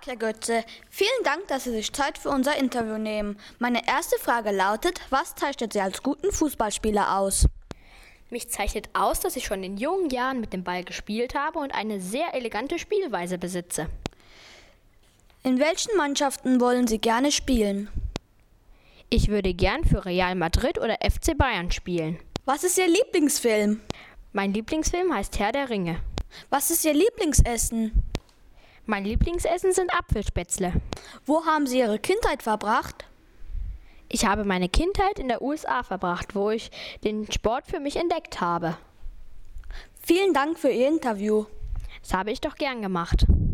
Tag, Herr Götze. Vielen Dank, dass Sie sich Zeit für unser Interview nehmen. Meine erste Frage lautet, was zeichnet Sie als guten Fußballspieler aus? Mich zeichnet aus, dass ich schon in jungen Jahren mit dem Ball gespielt habe und eine sehr elegante Spielweise besitze. In welchen Mannschaften wollen Sie gerne spielen? Ich würde gern für Real Madrid oder FC Bayern spielen. Was ist Ihr Lieblingsfilm? Mein Lieblingsfilm heißt Herr der Ringe. Was ist Ihr Lieblingsessen? Mein Lieblingsessen sind Apfelspätzle. Wo haben Sie Ihre Kindheit verbracht? Ich habe meine Kindheit in der USA verbracht, wo ich den Sport für mich entdeckt habe. Vielen Dank für Ihr Interview. Das habe ich doch gern gemacht.